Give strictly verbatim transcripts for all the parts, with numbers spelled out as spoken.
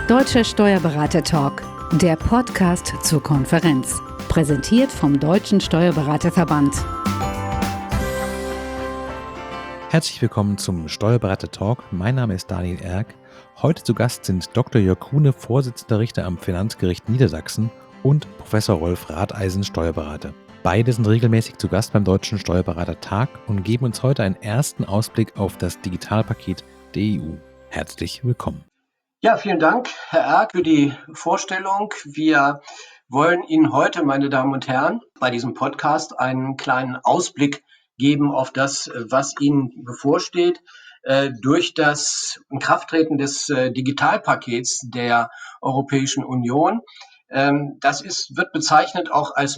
Deutscher Steuerberater-Talk, der Podcast zur Konferenz. Präsentiert vom Deutschen Steuerberaterverband. Herzlich willkommen zum Steuerberater-Talk. Mein Name ist Daniel Erck. Heute zu Gast sind Doktor Jörg Grune, Vorsitzender Richter am Finanzgericht Niedersachsen, und Professor Rolf Ratheisen, Steuerberater. Beide sind regelmäßig zu Gast beim Deutschen Steuerberater-Tag und geben uns heute einen ersten Ausblick auf das Digitalpaket der E U. Herzlich willkommen. Ja, vielen Dank, Herr Erck, für die Vorstellung. Wir wollen Ihnen heute, meine Damen und Herren, bei diesem Podcast einen kleinen Ausblick geben auf das, was Ihnen bevorsteht. Äh, durch das Inkrafttreten des äh, Digitalpakets der Europäischen Union. Ähm, das ist, wird bezeichnet auch als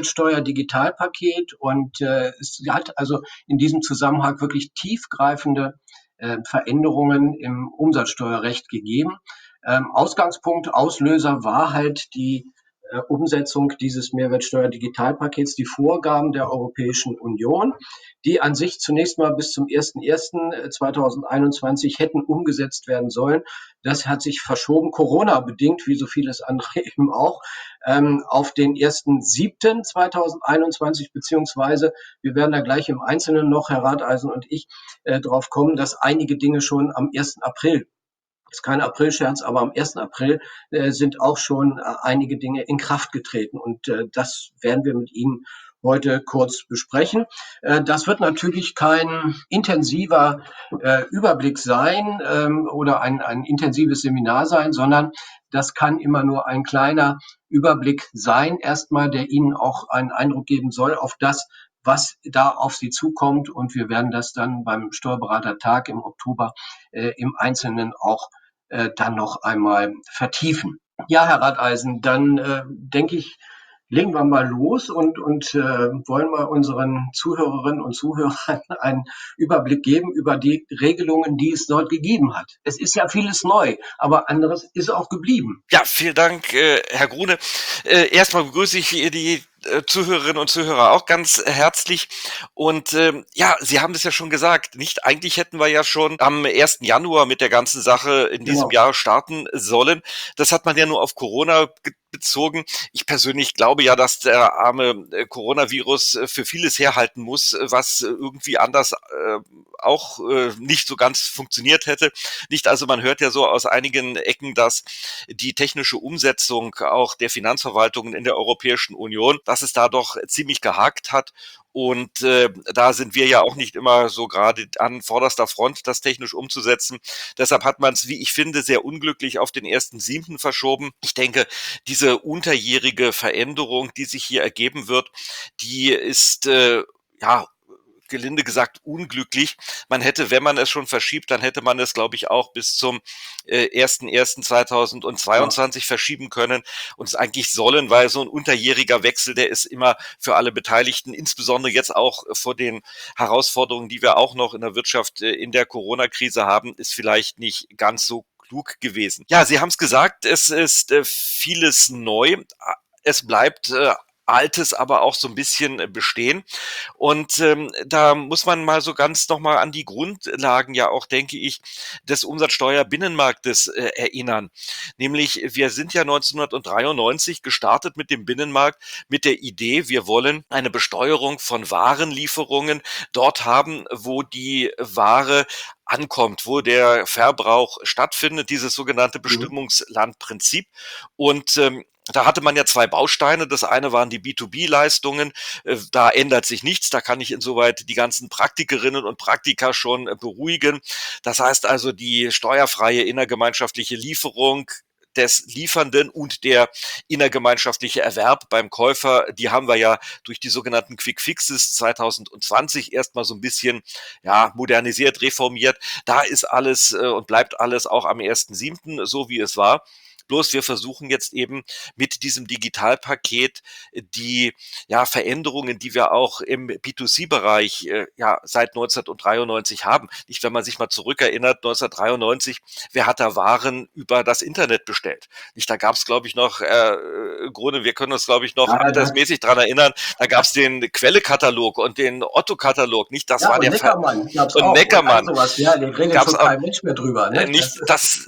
Mehrwertsteuer-Digitalpaket und äh, es hat also in diesem Zusammenhang wirklich tiefgreifende äh, Veränderungen im Umsatzsteuerrecht gegeben. Ähm, Ausgangspunkt, Auslöser war halt die äh, Umsetzung dieses Mehrwertsteuer-Digitalpakets, die Vorgaben der Europäischen Union, die an sich zunächst mal bis zum ersten ersten zweitausendeinundzwanzig hätten umgesetzt werden sollen. Das hat sich verschoben, Corona-bedingt, wie so vieles andere eben auch, ähm, auf den ersten siebten zweitausendeinundzwanzig, beziehungsweise wir werden da gleich im Einzelnen noch, Herr Ratheisen und ich, äh, drauf kommen, dass einige Dinge schon am ersten April, ist kein Aprilscherz, aber am ersten April äh, sind auch schon äh, einige Dinge in Kraft getreten und äh, das werden wir mit Ihnen heute kurz besprechen. Äh, das wird natürlich kein intensiver äh, Überblick sein ähm, oder ein, ein intensives Seminar sein, sondern das kann immer nur ein kleiner Überblick sein, erstmal, der Ihnen auch einen Eindruck geben soll auf das, was da auf Sie zukommt. Und wir werden das dann beim Steuerberatertag im Oktober äh, im Einzelnen auch äh, dann noch einmal vertiefen. Ja, Herr Ratheisen, dann äh, denke ich, legen wir mal los und, und äh, wollen mal unseren Zuhörerinnen und Zuhörern einen Überblick geben über die Regelungen, die es dort gegeben hat. Es ist ja vieles neu, aber anderes ist auch geblieben. Ja, vielen Dank, äh, Herr Grune. Äh, erstmal begrüße ich die äh, Zuhörerinnen und Zuhörer auch ganz herzlich. Und ähm, ja, Sie haben es ja schon gesagt, nicht eigentlich hätten wir ja schon am ersten Januar mit der ganzen Sache in diesem Genau. Jahr starten sollen. Das hat man ja nur auf Corona ge- bezogen. Ich persönlich glaube ja, dass der arme äh, Coronavirus äh, für vieles herhalten muss, äh, was äh, irgendwie anders äh, auch äh, nicht so ganz funktioniert hätte. Nicht, also man hört ja so aus einigen Ecken, dass die technische Umsetzung auch der Finanzverwaltungen in der Europäischen Union, dass es da doch ziemlich gehakt hat. Und äh, da sind wir ja auch nicht immer so gerade an vorderster Front, das technisch umzusetzen. Deshalb hat man es, wie ich finde, sehr unglücklich auf den ersten siebten verschoben. Ich denke, diese unterjährige Veränderung, die sich hier ergeben wird, die ist äh, ja gelinde gesagt unglücklich. Man hätte, wenn man es schon verschiebt, dann hätte man es, glaube ich, auch bis zum äh, ersten ersten zweitausendzweiundzwanzig ja. verschieben können und es eigentlich sollen, weil so ein unterjähriger Wechsel, der ist immer für alle Beteiligten, insbesondere jetzt auch vor den Herausforderungen, die wir auch noch in der Wirtschaft äh, in der Corona-Krise haben, ist vielleicht nicht ganz so klug gewesen. Ja, Sie haben es gesagt, es ist äh, vieles neu. Es bleibt äh, Altes aber auch so ein bisschen bestehen. Und ähm, da muss man mal so ganz nochmal an die Grundlagen ja auch, denke ich, des Umsatzsteuerbinnenmarktes äh, erinnern. Nämlich, wir sind ja neunzehnhundertdreiundneunzig gestartet mit dem Binnenmarkt mit der Idee, wir wollen eine Besteuerung von Warenlieferungen dort haben, wo die Ware ankommt, wo der Verbrauch stattfindet, dieses sogenannte Bestimmungslandprinzip. Und ähm, da hatte man ja zwei Bausteine. Das eine waren die B zwei B-Leistungen. Da ändert sich nichts. Da kann ich insoweit die ganzen Praktikerinnen und Praktiker schon beruhigen. Das heißt also, die steuerfreie innergemeinschaftliche Lieferung des Liefernden und der innergemeinschaftliche Erwerb beim Käufer, die haben wir ja durch die sogenannten Quick Fixes zweitausendzwanzig erstmal so ein bisschen ja modernisiert, reformiert. Da ist alles äh, und bleibt alles auch am ersten siebten so, wie es war. Bloß wir versuchen jetzt eben mit diesem Digitalpaket die ja Veränderungen, die wir auch im B zwei C-Bereich äh, ja seit neunzehnhundertdreiundneunzig haben. Nicht, wenn man sich mal zurückerinnert, neunzehnhundertdreiundneunzig, wer hat da Waren über das Internet bestellt? Nicht, da gab es, glaube ich, noch, äh, Grunde, wir können uns, glaube ich, noch Ja, ja, altersmäßig dran erinnern, da gab es den Quelle-Katalog und den Otto-Katalog. Nicht, das ja, war und der Ver Neckermann gab's und auch. Und all Neckermann. sowas. Ja, den redet Gab's schon auch, kein Mensch mehr drüber. äh, Ne? nicht, Das, das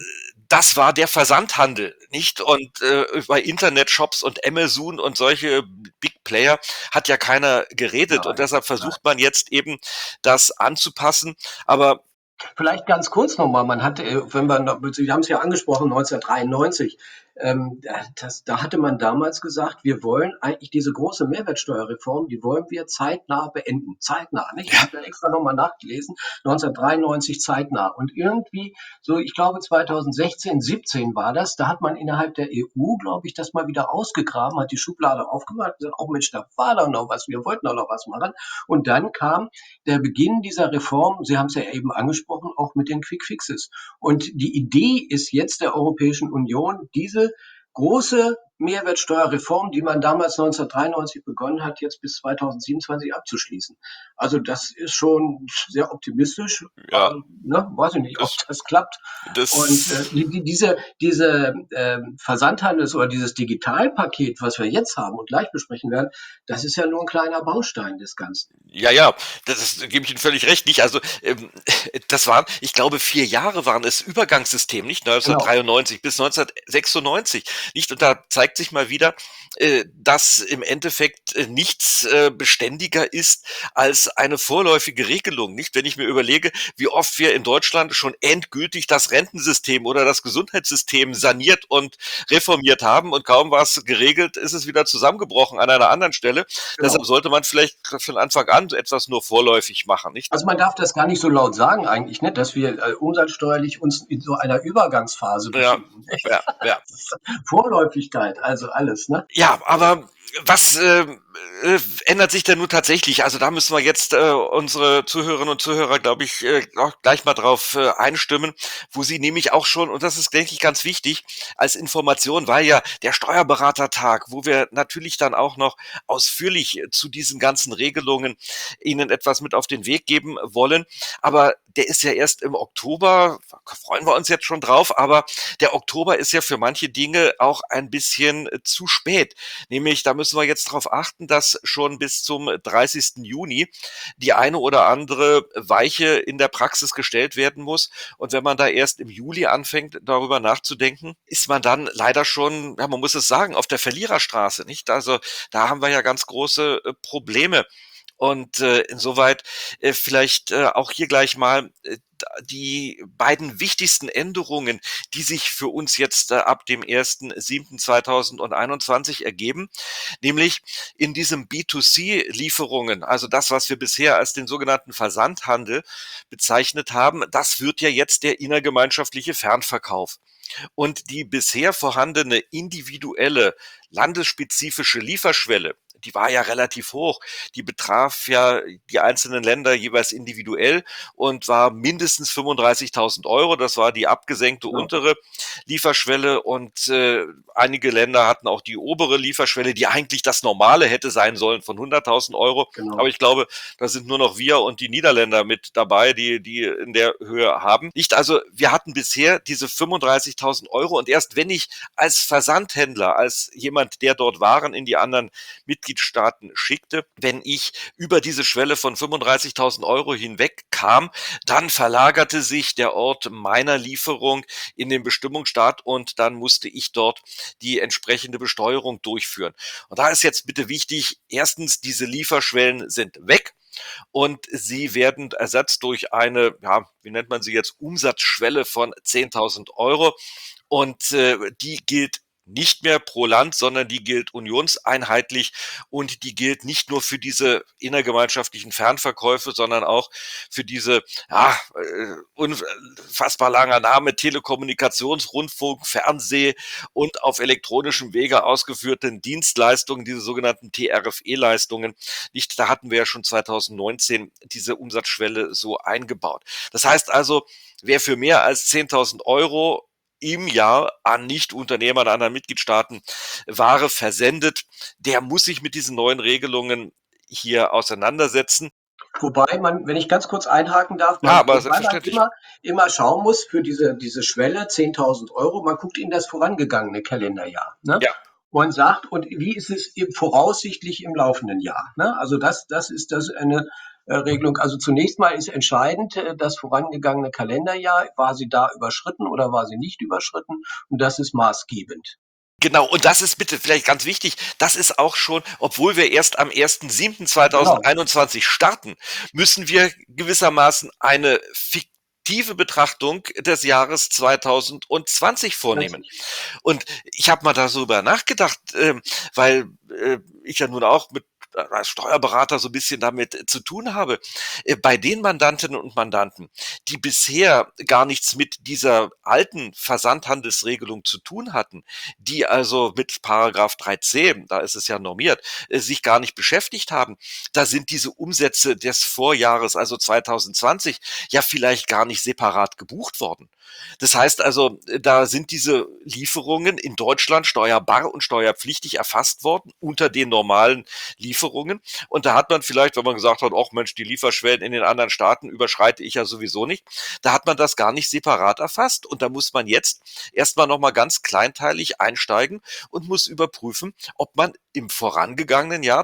das war der Versandhandel, nicht? Und äh, über Internetshops und Amazon und solche Big Player hat ja keiner geredet und Nein, deshalb nein. versucht man jetzt eben das anzupassen. Aber Vielleicht ganz kurz nochmal, man hatte, äh, wenn wir, noch- Sie haben es ja angesprochen, neunzehnhundertdreiundneunzig, ähm, das, da hatte man damals gesagt, wir wollen eigentlich diese große Mehrwertsteuerreform, die wollen wir zeitnah beenden. Zeitnah, nicht? Ich ja, habe ja extra nochmal nachgelesen, neunzehnhundertdreiundneunzig zeitnah. Und irgendwie, so ich glaube zweitausendsechzehn, siebzehn war das, da hat man innerhalb der E U, glaube ich, das mal wieder ausgegraben, hat die Schublade aufgemacht, gesagt, oh Mensch, da war doch noch was, wir wollten doch noch was machen. Und dann kam der Beginn dieser Reform, Sie haben es ja eben angesprochen, auch mit den Quick Fixes. Und die Idee ist jetzt der Europäischen Union, diese große Mehrwertsteuerreform, die man damals neunzehnhundertdreiundneunzig begonnen hat, jetzt bis zweitausendsiebenundzwanzig abzuschließen. Also das ist schon sehr optimistisch. ja, Ähm, ne? Weiß ich nicht, ob das, das klappt. Und äh, das die, die, diese, diese äh, Versandhandels- oder dieses Digitalpaket, was wir jetzt haben und gleich besprechen werden, das ist ja nur ein kleiner Baustein des Ganzen. Ja, ja, das das gebe ich Ihnen völlig recht, nicht? Also, ähm, das waren, ich glaube, vier Jahre waren es Übergangssystem, nicht? Genau, neunzehnhundertdreiundneunzig bis neunzehnhundertsechsundneunzig, nicht? Und da zeigt sich mal wieder, äh, dass im Endeffekt äh, nichts äh, beständiger ist als eine vorläufige Regelung, nicht? Wenn ich mir überlege, wie oft wir in Deutschland schon endgültig das Rentensystem oder das Gesundheitssystem saniert und reformiert haben und kaum war es geregelt, ist es wieder zusammengebrochen an einer anderen Stelle. Deshalb genau. sollte man vielleicht von Anfang an etwas nur vorläufig machen, nicht? Also man darf das gar nicht so laut sagen eigentlich, ne, dass wir äh, umsatzsteuerlich uns in so einer Übergangsphase Ja, befinden. ja, ja. Vorläufigkeit, also alles, ne? Ja, aber was äh, äh, ändert sich denn nun tatsächlich? Also da müssen wir jetzt äh, unsere Zuhörerinnen und Zuhörer, glaube ich, äh, auch gleich mal drauf äh, einstimmen, wo sie nämlich auch schon, und das ist, denke ich, ganz wichtig, als Information war ja der Steuerberatertag, wo wir natürlich dann auch noch ausführlich äh, zu diesen ganzen Regelungen Ihnen etwas mit auf den Weg geben wollen. Aber der ist ja erst im Oktober, freuen wir uns jetzt schon drauf, aber der Oktober ist ja für manche Dinge auch ein bisschen äh, zu spät. Nämlich, da müssen wir jetzt darauf achten, dass schon bis zum dreißigsten Juni die eine oder andere Weiche in der Praxis gestellt werden muss. Und wenn man da erst im Juli anfängt, darüber nachzudenken, ist man dann leider schon, ja, man muss es sagen, auf der Verliererstraße, nicht? Also da haben wir ja ganz große äh, Probleme. Und äh, insoweit äh, vielleicht äh, auch hier gleich mal äh, die beiden wichtigsten Änderungen, die sich für uns jetzt äh, ab dem ersten siebten zweitausendeinundzwanzig ergeben, nämlich in diesem B zwei C-Lieferungen, also das, was wir bisher als den sogenannten Versandhandel bezeichnet haben, das wird ja jetzt der innergemeinschaftliche Fernverkauf. Und die bisher vorhandene individuelle landesspezifische Lieferschwelle, die war ja relativ hoch. Die betraf ja die einzelnen Länder jeweils individuell und war mindestens fünfunddreißigtausend Euro. Das war die abgesenkte Genau, untere Lieferschwelle und äh, einige Länder hatten auch die obere Lieferschwelle, die eigentlich das Normale hätte sein sollen von hunderttausend Euro. Aber genau. ich glaube, da sind nur noch wir und die Niederländer mit dabei, die die in der Höhe haben. Nicht also, wir hatten bisher diese fünfunddreißigtausend Euro und erst wenn ich als Versandhändler, als jemand, der dort Waren in die anderen Mitgliedstaaten schickte, wenn ich über diese Schwelle von fünfunddreißigtausend Euro hinweg kam, dann verlagerte sich der Ort meiner Lieferung in den Bestimmungsstaat und dann musste ich dort die entsprechende Besteuerung durchführen. Und da ist jetzt bitte wichtig, erstens, diese Lieferschwellen sind weg. Und sie werden ersetzt durch eine, ja, wie nennt man sie jetzt, Umsatzschwelle von zehntausend Euro. Und äh, die gilt nicht mehr pro Land, sondern die gilt unionseinheitlich und die gilt nicht nur für diese innergemeinschaftlichen Fernverkäufe, sondern auch für diese, ja, äh, unfassbar langer Name, Telekommunikationsrundfunk, Fernseh und auf elektronischem Wege ausgeführten Dienstleistungen, diese sogenannten T R F E-Leistungen. Nicht, da hatten wir ja schon zweitausendneunzehn diese Umsatzschwelle so eingebaut. Das heißt also, wer für mehr als zehntausend Euro im Jahr an Nichtunternehmer in anderen Mitgliedstaaten Ware versendet, der muss sich mit diesen neuen Regelungen hier auseinandersetzen. Wobei man, wenn ich ganz kurz einhaken darf, Ja, man, aber wobei man selbstverständlich. immer, immer schauen muss für diese, diese Schwelle zehntausend Euro, man guckt in das vorangegangene Kalenderjahr, ne? Ja, Und sagt, und wie ist es im, voraussichtlich im laufenden Jahr, ne? Also das, das ist das eine, Regelung. Also zunächst mal ist entscheidend, äh, das vorangegangene Kalenderjahr. War sie da überschritten oder war sie nicht überschritten? Und das ist maßgebend. Genau, und das ist bitte vielleicht ganz wichtig, das ist auch schon, obwohl wir erst am ersten siebten Genau. zweitausendeinundzwanzig starten, müssen wir gewissermaßen eine fiktive Betrachtung des Jahres zweitausendzwanzig vornehmen. Richtig. Und ich habe mal darüber nachgedacht, ähm, weil äh, ich ja nun auch mit als Steuerberater so ein bisschen damit äh, zu tun habe. Äh, bei den Mandantinnen und Mandanten, die bisher gar nichts mit dieser alten Versandhandelsregelung zu tun hatten, die also mit Paragraph drei c, da ist es ja normiert, äh, sich gar nicht beschäftigt haben, da sind diese Umsätze des Vorjahres, also zweitausendzwanzig, ja vielleicht gar nicht separat gebucht worden. Das heißt also, äh, da sind diese Lieferungen in Deutschland steuerbar und steuerpflichtig erfasst worden unter den normalen Lieferungen. Und da hat man vielleicht, wenn man gesagt hat, ach Mensch, die Lieferschwellen in den anderen Staaten überschreite ich ja sowieso nicht, da hat man das gar nicht separat erfasst. Und da muss man jetzt erstmal nochmal ganz kleinteilig einsteigen und muss überprüfen, ob man im vorangegangenen Jahr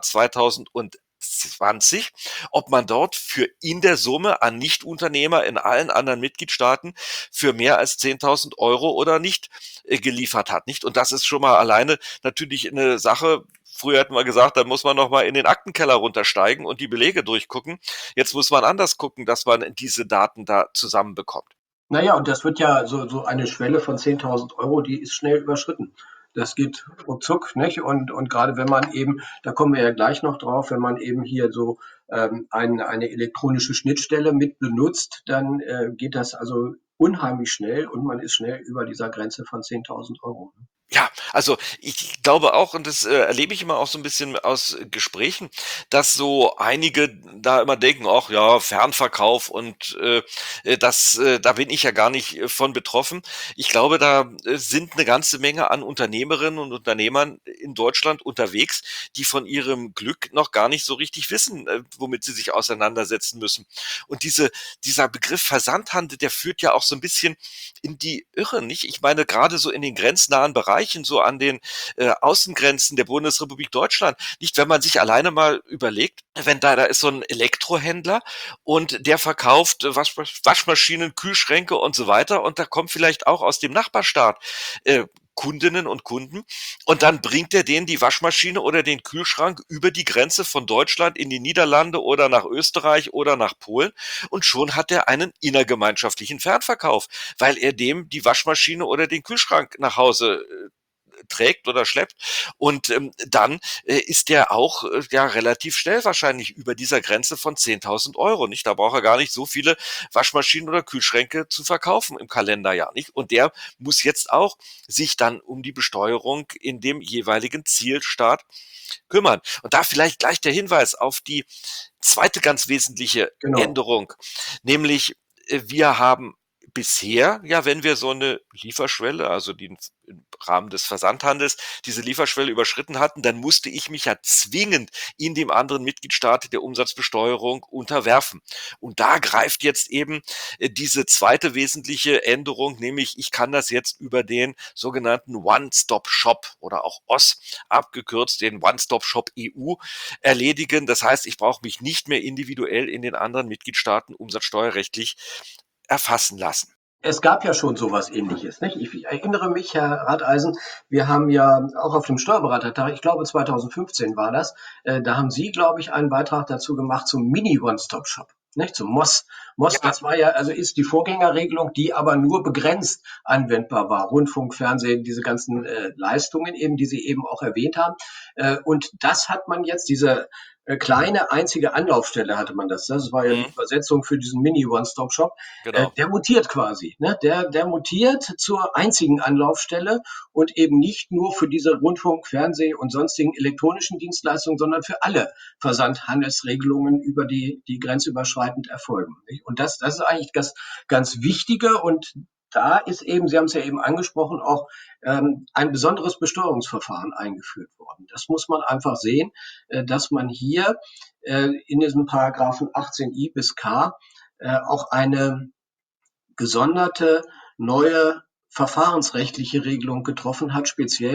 zweitausendzwanzig, ob man dort für in der Summe an Nichtunternehmer in allen anderen Mitgliedstaaten für mehr als zehntausend Euro oder nicht äh, geliefert hat, nicht? Und das ist schon mal alleine natürlich eine Sache. Früher hätten wir gesagt, da muss man noch mal in den Aktenkeller runtersteigen und die Belege durchgucken. Jetzt muss man anders gucken, dass man diese Daten da zusammenbekommt. Naja, und das wird ja so, so eine Schwelle von zehntausend Euro, die ist schnell überschritten. Das geht ruckzuck, nicht? Und, und gerade wenn man eben, da kommen wir ja gleich noch drauf, wenn man eben hier so ähm, ein, eine elektronische Schnittstelle mit benutzt, dann äh, geht das also unheimlich schnell und man ist schnell über dieser Grenze von zehntausend Euro. Ja, also ich glaube auch, und das äh, erlebe ich immer auch so ein bisschen aus Gesprächen, dass so einige da immer denken, ach ja, Fernverkauf und äh, äh, das, äh, da bin ich ja gar nicht äh, von betroffen. Ich glaube, da äh, sind eine ganze Menge an Unternehmerinnen und Unternehmern in Deutschland unterwegs, die von ihrem Glück noch gar nicht so richtig wissen, äh, womit sie sich auseinandersetzen müssen. Und diese, dieser Begriff Versandhandel, der führt ja auch so ein bisschen in die Irre, nicht? Ich meine, gerade so in den grenznahen Bereichen, so an den äh, Außengrenzen der Bundesrepublik Deutschland. Nicht, wenn man sich alleine mal überlegt, wenn da, da ist so ein Elektrohändler und der verkauft äh, Wasch, Waschmaschinen, Kühlschränke und so weiter und da kommt vielleicht auch aus dem Nachbarstaat äh, Kundinnen und Kunden und dann bringt er denen die Waschmaschine oder den Kühlschrank über die Grenze von Deutschland in die Niederlande oder nach Österreich oder nach Polen und schon hat er einen innergemeinschaftlichen Fernverkauf, weil er dem die Waschmaschine oder den Kühlschrank nach Hause äh, trägt oder schleppt und ähm, dann äh, ist der auch äh, ja relativ schnell wahrscheinlich über dieser Grenze von zehntausend Euro, nicht? Da braucht er gar nicht so viele Waschmaschinen oder Kühlschränke zu verkaufen im Kalenderjahr, nicht? Und der muss jetzt auch sich dann um die Besteuerung in dem jeweiligen Zielstaat kümmern. Und da vielleicht gleich der Hinweis auf die zweite ganz wesentliche Genau. Änderung, nämlich äh, wir haben bisher, ja, wenn wir so eine Lieferschwelle, also die im Rahmen des Versandhandels diese Lieferschwelle überschritten hatten, dann musste ich mich ja zwingend in dem anderen Mitgliedstaat der Umsatzbesteuerung unterwerfen. Und da greift jetzt eben äh, diese zweite wesentliche Änderung, nämlich ich kann das jetzt über den sogenannten One-Stop-Shop oder auch O S abgekürzt, den One-Stop-Shop E U erledigen. Das heißt, ich brauche mich nicht mehr individuell in den anderen Mitgliedstaaten umsatzsteuerrechtlich erfassen lassen. Es gab ja schon sowas Ähnliches, nicht? Ich erinnere mich, Herr Ratheisen, wir haben ja auch auf dem Steuerberatertag, ich glaube zweitausendfünfzehn war das, äh, da haben Sie, glaube ich, einen Beitrag dazu gemacht zum Mini-One-Stop-Shop, nicht? Zum M O S. M O S, Ja, das war ja, also ist die Vorgängerregelung, die aber nur begrenzt anwendbar war. Rundfunk, Fernsehen, diese ganzen äh, Leistungen eben, die Sie eben auch erwähnt haben. Äh, und das hat man jetzt, diese äh, kleine einzige Anlaufstelle hatte man das. Das war ja die mhm, Übersetzung für diesen Mini-One-Stop-Shop. Äh, genau. der mutiert quasi. Ne? Der, der mutiert zur einzigen Anlaufstelle und eben nicht nur für diese Rundfunk, Fernseh und sonstigen elektronischen Dienstleistungen, sondern für alle Versandhandelsregelungen, über die, die grenzüberschreitend erfolgen. Nicht? Und das, das ist eigentlich das ganz Wichtige und da ist eben, Sie haben es ja eben angesprochen, auch ähm, ein besonderes Besteuerungsverfahren eingeführt worden. Das muss man einfach sehen, äh, dass man hier äh, in diesem Paragraphen achtzehn i bis k äh, auch eine gesonderte neue verfahrensrechtliche Regelung getroffen hat, speziell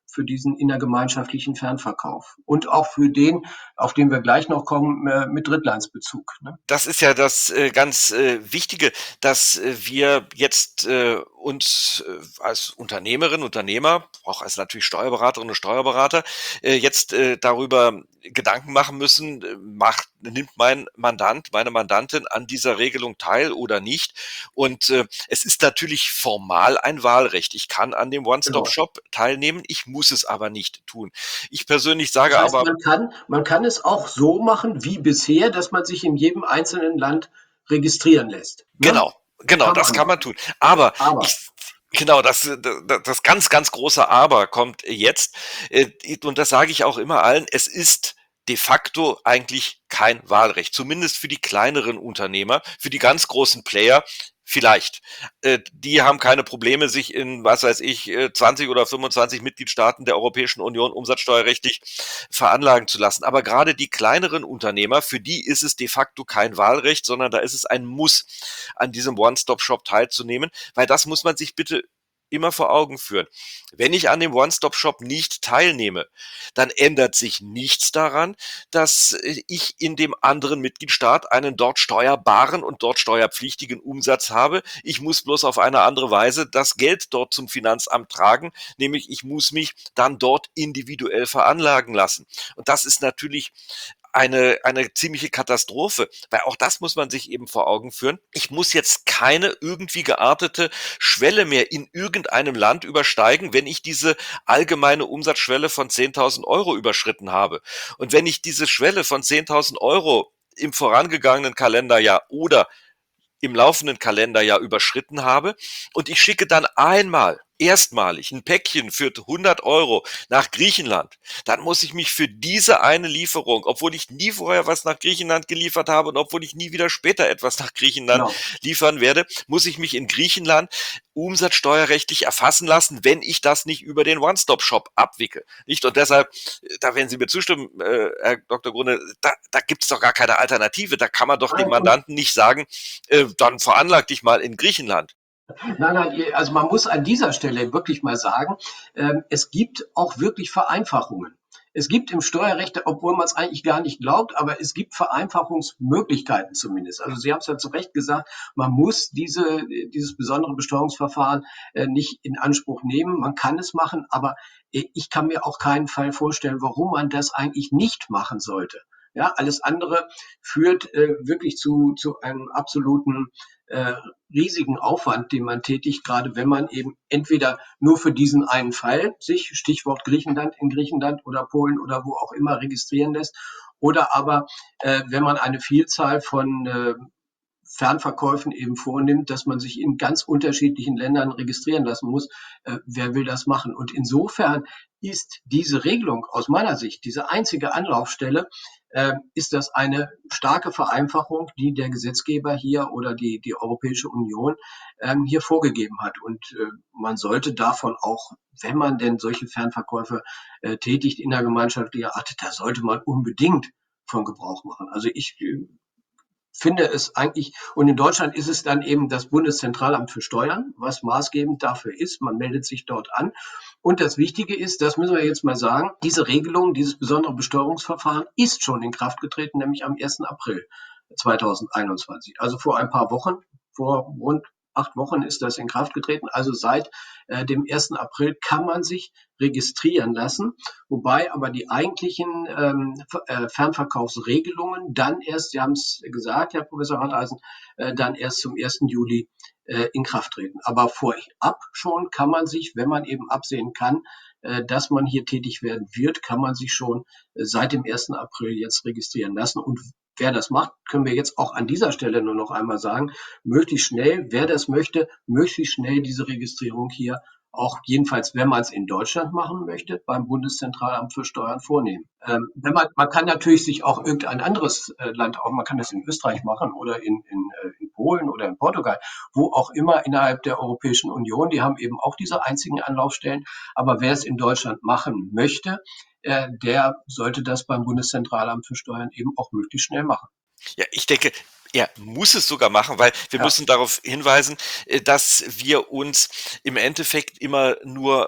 für diesen innergemeinschaftlichen Fernverkauf und auch für den, auf den wir gleich noch kommen, äh, mit Drittlandsbezug. Ne? Das ist ja das äh, ganz äh, Wichtige, dass äh, wir jetzt äh, uns äh, als Unternehmerin, Unternehmer, auch als natürlich Steuerberaterinnen und Steuerberater, äh, jetzt äh, darüber Gedanken machen müssen, äh, macht, nimmt mein Mandant, meine Mandantin an dieser Regelung teil oder nicht. Und äh, es ist natürlich formal ein Wahlrecht. Ich kann an dem Genau. One-Stop-Shop teilnehmen, ich muss es aber nicht tun. Ich persönlich sage Das heißt, aber, man kann, man kann es auch so machen wie bisher, dass man sich in jedem einzelnen Land registrieren lässt. Ne? genau, genau, Kann das man kann man machen. tun. Aber Aber ich, genau, das, das, das ganz, ganz große Aber kommt jetzt. äh, Und das sage ich auch immer allen. Es ist de facto eigentlich kein Wahlrecht. Zumindest für die kleineren Unternehmer, für die ganz großen Player. Vielleicht. Äh, Die haben keine Probleme, sich in, was weiß ich, äh, zwanzig oder fünfundzwanzig Mitgliedstaaten der Europäischen Union umsatzsteuerrechtlich veranlagen zu lassen. Aber gerade die kleineren Unternehmer, für die ist es de facto kein Wahlrecht, sondern da ist es ein Muss, an diesem One-Stop-Shop teilzunehmen, weil das muss man sich bitte immer vor Augen führen. Wenn ich an dem One-Stop-Shop nicht teilnehme, dann ändert sich nichts daran, dass äh, ich in dem anderen Mitgliedstaat einen dort steuerbaren und dort steuerpflichtigen Umsatz habe. Ich muss bloß auf eine andere Weise das Geld dort zum Finanzamt tragen, nämlich ich muss mich dann dort individuell veranlagen lassen. Und das ist natürlich eine, eine ziemliche Katastrophe, weil auch das muss man sich eben vor Augen führen. Ich muss jetzt keine irgendwie geartete Schwelle mehr in irgendeinem Land übersteigen, wenn ich diese allgemeine Umsatzschwelle von zehntausend Euro überschritten habe. Und wenn ich diese Schwelle von zehntausend Euro im vorangegangenen Kalenderjahr oder im laufenden Kalenderjahr überschritten habe und ich schicke dann einmal erstmalig ein Päckchen für hundert Euro nach Griechenland, dann muss ich mich für diese eine Lieferung, obwohl ich nie vorher was nach Griechenland geliefert habe und obwohl ich nie wieder später etwas nach Griechenland genau. liefern werde, muss ich mich in Griechenland umsatzsteuerrechtlich erfassen lassen, wenn ich das nicht über den One-Stop-Shop abwickle. Nicht? Und deshalb, da werden Sie mir zustimmen, äh, Herr Doktor Grune, da, da gibt es doch gar keine Alternative. Da kann man doch dem Mandanten nicht sagen, äh, dann veranlag dich mal in Griechenland. Nein, nein, also man muss an dieser Stelle wirklich mal sagen, ähm, es gibt auch wirklich Vereinfachungen. Es gibt im Steuerrecht, obwohl man es eigentlich gar nicht glaubt, aber es gibt Vereinfachungsmöglichkeiten zumindest. Also Sie haben es ja zu Recht gesagt, man muss diese, dieses besondere Besteuerungsverfahren äh, nicht in Anspruch nehmen. Man kann es machen, aber äh, ich kann mir auch keinen Fall vorstellen, warum man das eigentlich nicht machen sollte. Ja, alles andere führt äh, wirklich zu, zu einem absoluten äh, riesigen Aufwand, den man tätigt, gerade wenn man eben entweder nur für diesen einen Fall sich, Stichwort Griechenland, in Griechenland oder Polen oder wo auch immer registrieren lässt, oder aber äh, wenn man eine Vielzahl von äh, Fernverkäufen eben vornimmt, dass man sich in ganz unterschiedlichen Ländern registrieren lassen muss. Äh, wer will das machen? Und insofern ist diese Regelung aus meiner Sicht, diese einzige Anlaufstelle, äh, ist das eine starke Vereinfachung, die der Gesetzgeber hier oder die, die Europäische Union ähm, hier vorgegeben hat. Und äh, man sollte davon auch, wenn man denn solche Fernverkäufe äh, tätigt in der gemeinschaftlichen Art, da sollte man unbedingt von Gebrauch machen. Also ich äh, finde es eigentlich, und in Deutschland ist es dann eben das Bundeszentralamt für Steuern, was maßgebend dafür ist. Man meldet sich dort an. Und das Wichtige ist, das müssen wir jetzt mal sagen, diese Regelung, dieses besondere Besteuerungsverfahren ist schon in Kraft getreten, nämlich am ersten April zweitausendeinundzwanzig. Also vor ein paar Wochen, vor rund acht Wochen ist das in Kraft getreten. Also seit äh, dem ersten April kann man sich registrieren lassen, wobei aber die eigentlichen ähm, äh, Fernverkaufsregelungen dann erst, Sie haben es gesagt, Herr Professor Harteisen, äh, dann erst zum ersten Juli äh, in Kraft treten. Aber vorab schon kann man sich, wenn man eben absehen kann, äh, dass man hier tätig werden wird, kann man sich schon äh, seit dem ersten April jetzt registrieren lassen. Und wer das macht, können wir jetzt auch an dieser Stelle nur noch einmal sagen, möglichst schnell, wer das möchte, möglichst schnell diese Registrierung hier auch jedenfalls, wenn man es in Deutschland machen möchte, beim Bundeszentralamt für Steuern vornehmen. Ähm, wenn man, man kann natürlich sich auch irgendein anderes äh, Land, auch man kann das in Österreich machen oder in, in, äh, in Polen oder in Portugal, wo auch immer innerhalb der Europäischen Union, die haben eben auch diese einzigen Anlaufstellen. Aber wer es in Deutschland machen möchte, äh, der sollte das beim Bundeszentralamt für Steuern eben auch möglichst schnell machen. Ja, ich denke, er muss es sogar machen, weil wir Ja. müssen darauf hinweisen, äh, dass wir uns im Endeffekt immer nur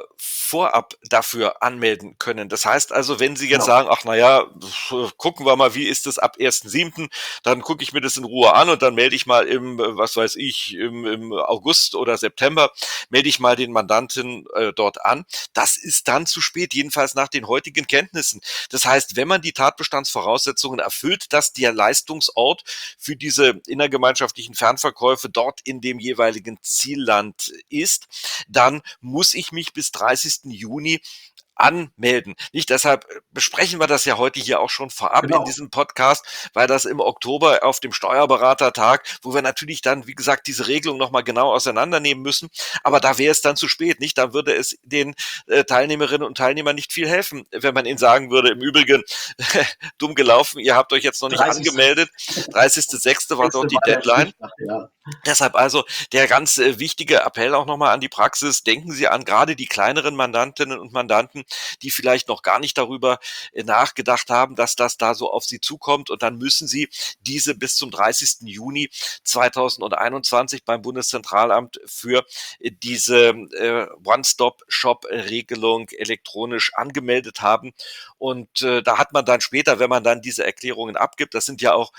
vorab dafür anmelden können. Das heißt also, wenn Sie jetzt Genau. sagen, ach naja, gucken wir mal, wie ist das ab ersten siebten, dann gucke ich mir das in Ruhe an und dann melde ich mal im, äh, was weiß ich, im, im August oder September, melde ich mal den Mandanten äh, dort an. Das ist dann zu spät, jedenfalls nach den heutigen Kenntnissen. Das heißt, wenn man die Tatbestandsvoraussetzungen erfüllt, dass der Leistungsort für diese innergemeinschaftlichen Fernverkäufe dort in dem jeweiligen Zielland ist, dann muss ich mich bis dreißigsten Juni anmelden. Nicht deshalb besprechen wir das ja heute hier auch schon vorab Genau. in diesem Podcast, weil das im Oktober auf dem Steuerberatertag, wo wir natürlich dann, wie gesagt, diese Regelung nochmal genau auseinandernehmen müssen, aber da wäre es dann zu spät, nicht? Da würde es den äh, Teilnehmerinnen und Teilnehmern nicht viel helfen, wenn man ihnen sagen würde, im Übrigen, dumm gelaufen, ihr habt euch jetzt noch nicht dreißigste angemeldet. dreißigsten sechsten war dort die Deadline. Ja. Deshalb also der ganz äh, wichtige Appell auch nochmal an die Praxis. Denken Sie an gerade die kleineren Mandantinnen und Mandanten, die vielleicht noch gar nicht darüber äh, nachgedacht haben, dass das da so auf Sie zukommt. Und dann müssen Sie diese bis zum dreißigsten Juni zweitausendeinundzwanzig beim Bundeszentralamt für äh, diese äh, One-Stop-Shop-Regelung elektronisch angemeldet haben. Und äh, da hat man dann später, wenn man dann diese Erklärungen abgibt, das sind ja auch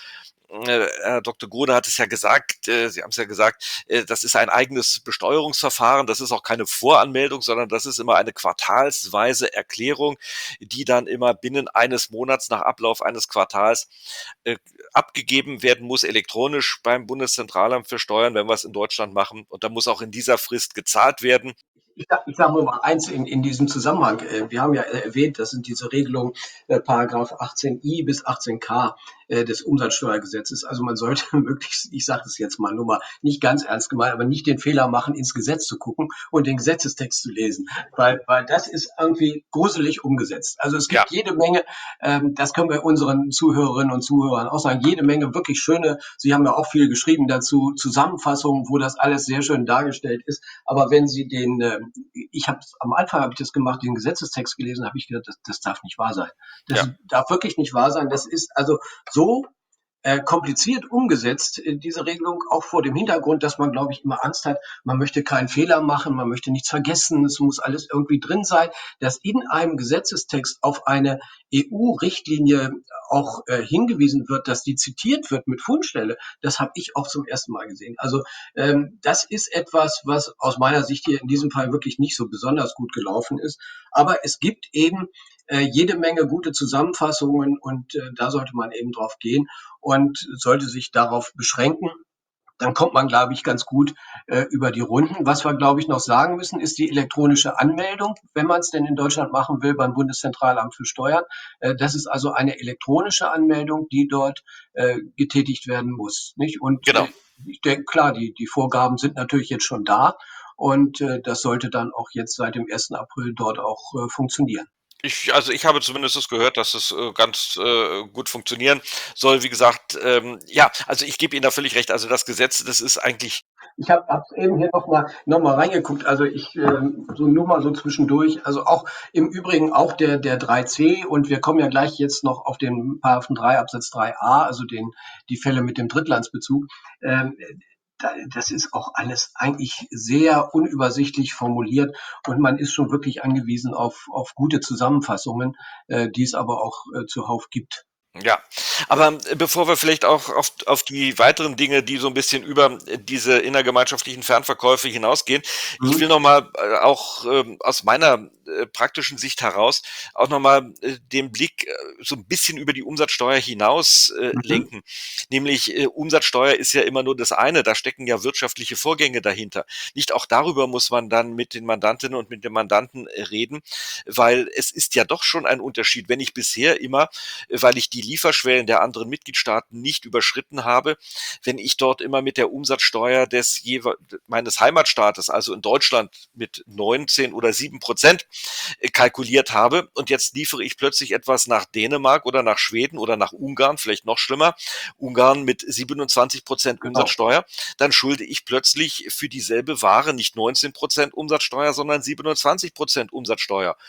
Herr Doktor Gruner hat es ja gesagt, äh, Sie haben es ja gesagt, äh, das ist ein eigenes Besteuerungsverfahren, das ist auch keine Voranmeldung, sondern das ist immer eine quartalsweise Erklärung, die dann immer binnen eines Monats nach Ablauf eines Quartals äh, abgegeben werden muss, elektronisch beim Bundeszentralamt für Steuern, wenn wir es in Deutschland machen. Und da muss auch in dieser Frist gezahlt werden. Ich sage ich sag nur mal eins in, in diesem Zusammenhang. Äh, Wir haben ja äh, erwähnt, das sind diese Regelungen, äh, Paragraph achtzehn i bis achtzehn k äh, des Umsatzsteuergesetzes. Also man sollte möglichst, ich sage es jetzt mal nur mal, nicht ganz ernst gemeint, aber nicht den Fehler machen, ins Gesetz zu gucken und den Gesetzestext zu lesen, weil, weil das ist irgendwie gruselig umgesetzt. Also es gibt Ja. jede Menge, ähm, das können wir unseren Zuhörerinnen und Zuhörern auch sagen, jede Menge wirklich schöne, Sie haben ja auch viel geschrieben dazu, Zusammenfassungen, wo das alles sehr schön dargestellt ist. Aber wenn Sie den, äh, ich habe am Anfang habe ich das gemacht, den Gesetzestext gelesen, habe ich gedacht, das, das darf nicht wahr sein. Das Ja. darf wirklich nicht wahr sein. Das ist also so äh, kompliziert umgesetzt, äh, diese Regelung, auch vor dem Hintergrund, dass man, glaube ich, immer Angst hat, man möchte keinen Fehler machen, man möchte nichts vergessen, es muss alles irgendwie drin sein, dass in einem Gesetzestext auf eine E U-Richtlinie auch äh, hingewiesen wird, dass die zitiert wird mit Fundstelle, das habe ich auch zum ersten Mal gesehen. Also ähm, das ist etwas, was aus meiner Sicht hier in diesem Fall wirklich nicht so besonders gut gelaufen ist. Aber es gibt eben äh, jede Menge gute Zusammenfassungen und äh, da sollte man eben drauf gehen und sollte sich darauf beschränken. Dann kommt man, glaube ich, ganz gut äh, über die Runden. Was wir, glaube ich, noch sagen müssen, ist die elektronische Anmeldung, wenn man es denn in Deutschland machen will beim Bundeszentralamt für Steuern. Äh, das ist also eine elektronische Anmeldung, die dort äh, getätigt werden muss. Nicht? Und Genau. äh, ich denke, klar, die, die Vorgaben sind natürlich jetzt schon da und äh, das sollte dann auch jetzt seit dem ersten April dort auch äh, funktionieren. Ich, also ich habe zumindest das gehört, dass es äh, ganz äh, gut funktionieren soll. Wie gesagt, ähm, ja, also ich gebe Ihnen da völlig recht. Also das Gesetz, das ist eigentlich. Ich habe hab eben hier nochmal noch mal reingeguckt, also ich ähm, so nur mal so zwischendurch, also auch im Übrigen auch der der drei c und wir kommen ja gleich jetzt noch auf den Paragraphen drei Absatz drei a, also den die Fälle mit dem Drittlandsbezug. Ähm, da, das ist auch alles eigentlich sehr unübersichtlich formuliert und man ist schon wirklich angewiesen auf auf gute Zusammenfassungen, äh, die es aber auch äh, zuhauf gibt. Ja, aber äh, bevor wir vielleicht auch auf, auf die weiteren Dinge, die so ein bisschen über äh, diese innergemeinschaftlichen Fernverkäufe hinausgehen, ich will Mhm. nochmal äh, auch ähm, aus meiner äh, praktischen Sicht heraus auch nochmal äh, den Blick äh, so ein bisschen über die Umsatzsteuer hinaus äh, Mhm. lenken. Nämlich äh, Umsatzsteuer ist ja immer nur das eine, da stecken ja wirtschaftliche Vorgänge dahinter. Nicht auch darüber muss man dann mit den Mandantinnen und mit den Mandanten äh, reden, weil es ist ja doch schon ein Unterschied, wenn ich bisher immer, äh, weil ich die Lieferschwellen der anderen Mitgliedstaaten nicht überschritten habe, wenn ich dort immer mit der Umsatzsteuer des jewe- meines Heimatstaates, also in Deutschland mit neunzehn oder sieben Prozent äh, kalkuliert habe und jetzt liefere ich plötzlich etwas nach Dänemark oder nach Schweden oder nach Ungarn, vielleicht noch schlimmer, Ungarn mit siebenundzwanzig Prozent Genau. Umsatzsteuer, dann schulde ich plötzlich für dieselbe Ware nicht neunzehn Prozent Umsatzsteuer, sondern siebenundzwanzig Prozent Umsatzsteuer.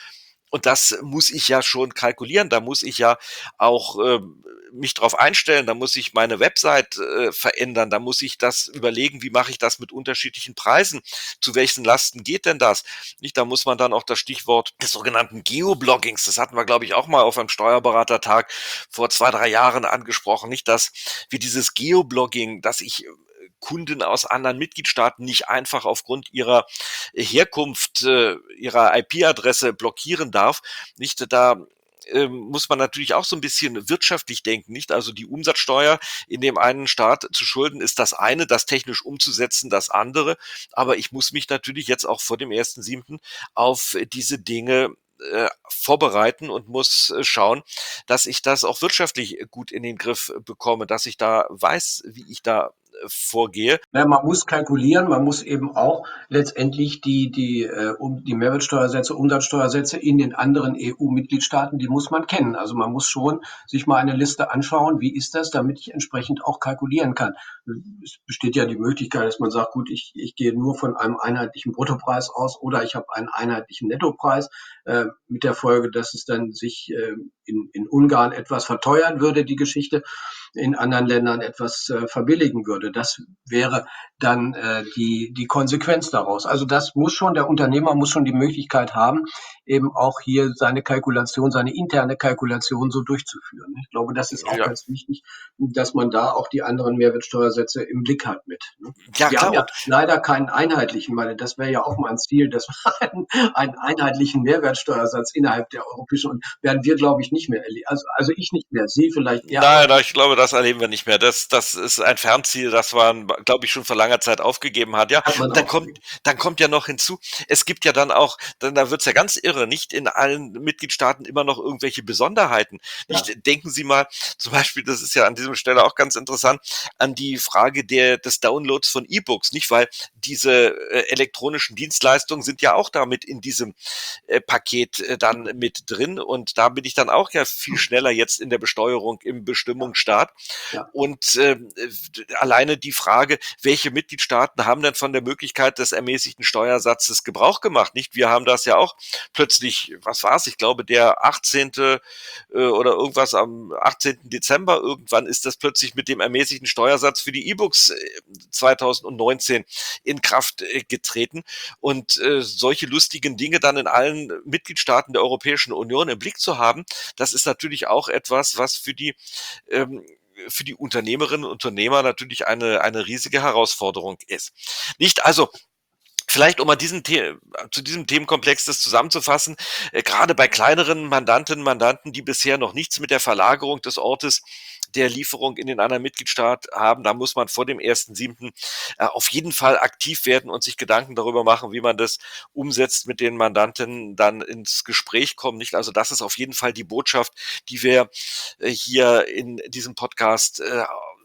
Und das muss ich ja schon kalkulieren. Da muss ich ja auch ähm, mich drauf einstellen. Da muss ich meine Website äh, verändern. Da muss ich das überlegen, wie mache ich das mit unterschiedlichen Preisen? Zu welchen Lasten geht denn das? Nicht, da muss man dann auch das Stichwort des sogenannten Geobloggings, das hatten wir, glaube ich, auch mal auf einem Steuerberatertag vor zwei, drei Jahren angesprochen. Nicht, dass wir dieses Geoblogging, dass ich Kunden aus anderen Mitgliedstaaten nicht einfach aufgrund ihrer Herkunft, äh, ihrer I P-Adresse blockieren darf. Nicht, da ähm, muss man natürlich auch so ein bisschen wirtschaftlich denken, nicht? Also die Umsatzsteuer in dem einen Staat zu schulden ist das eine, das technisch umzusetzen das andere. Aber ich muss mich natürlich jetzt auch vor dem ersten siebten auf diese Dinge äh, vorbereiten und muss äh, schauen, dass ich das auch wirtschaftlich gut in den Griff bekomme, dass ich da weiß, wie ich da äh, vorgehe. Ja, man muss kalkulieren, man muss eben auch letztendlich die, die, äh, um, die Mehrwertsteuersätze, Umsatzsteuersätze in den anderen E U-Mitgliedstaaten, die muss man kennen. Also man muss schon sich mal eine Liste anschauen, wie ist das, damit ich entsprechend auch kalkulieren kann. Es besteht ja die Möglichkeit, dass man sagt, gut, ich, ich gehe nur von einem einheitlichen Bruttopreis aus oder ich habe einen einheitlichen Nettopreis, äh, mit der Folge, dass es dann sich äh, in, in Ungarn etwas verteuern würde, die Geschichte, in anderen Ländern etwas äh, verbilligen würde. Das wäre dann äh, die, die Konsequenz daraus. Also das muss schon, der Unternehmer muss schon die Möglichkeit haben, eben auch hier seine Kalkulation, seine interne Kalkulation so durchzuführen. Ich glaube, das ist auch Ja, ganz wichtig, dass man da auch die anderen Mehrwertsteuersätze im Blick hat mit. Ne? ja Wir haben klar. ja Und leider keinen einheitlichen, weil das wäre ja auch mal ein Ziel, dass wir einen, einen einheitlichen Mehrwertsteuersatz innerhalb der Europäischen Union werden wir, glaube ich, nicht mehr erleben. Also, also ich nicht mehr, Sie vielleicht eher, aber nein, nein, ich glaube, das erleben wir nicht mehr. Das, das ist ein Fernziel, das man, glaube ich, schon vor langer Zeit aufgegeben hat. Ja, hat man und dann auch. kommt, dann kommt ja noch hinzu, es gibt ja dann auch, dann, da wird's ja ganz irre, nicht in allen Mitgliedstaaten immer noch irgendwelche Besonderheiten. Ja, Nicht, denken Sie mal, zum Beispiel, das ist ja an dieser Stelle auch ganz interessant, an die Frage der, des Downloads von E-Books, nicht? Weil diese äh, elektronischen Dienstleistungen sind ja auch damit in diesem äh, Paket äh, dann mit drin und da bin ich dann auch ja viel schneller jetzt in der Besteuerung im Bestimmungsstaat. ja. Und ähm, äh, alleine die Frage, welche Mitgliedstaaten haben denn von der Möglichkeit des ermäßigten Steuersatzes Gebrauch gemacht? Nicht? Wir haben das ja auch plötzlich, was war es? Ich glaube, der achtzehnte äh, oder irgendwas am achtzehnten Dezember irgendwann ist das plötzlich mit dem ermäßigten Steuersatz für die E-Books äh, zweitausendneunzehn in Kraft äh, getreten. Und äh, solche lustigen Dinge dann in allen Mitgliedstaaten der Europäischen Union im Blick zu haben, das ist natürlich auch etwas, was für die ähm, für die Unternehmerinnen und Unternehmer natürlich eine eine riesige Herausforderung ist. Nicht also vielleicht, um mal diesen The zu diesem Themenkomplex das zusammenzufassen, äh, gerade bei kleineren Mandantinnen, Mandanten, die bisher noch nichts mit der Verlagerung des Ortes der Lieferung in den anderen Mitgliedstaat haben, da muss man vor dem ersten siebten äh, auf jeden Fall aktiv werden und sich Gedanken darüber machen, wie man das umsetzt, mit den Mandantinnen dann ins Gespräch kommen. Nicht? Also das ist auf jeden Fall die Botschaft, die wir äh, hier in diesem Podcast äh,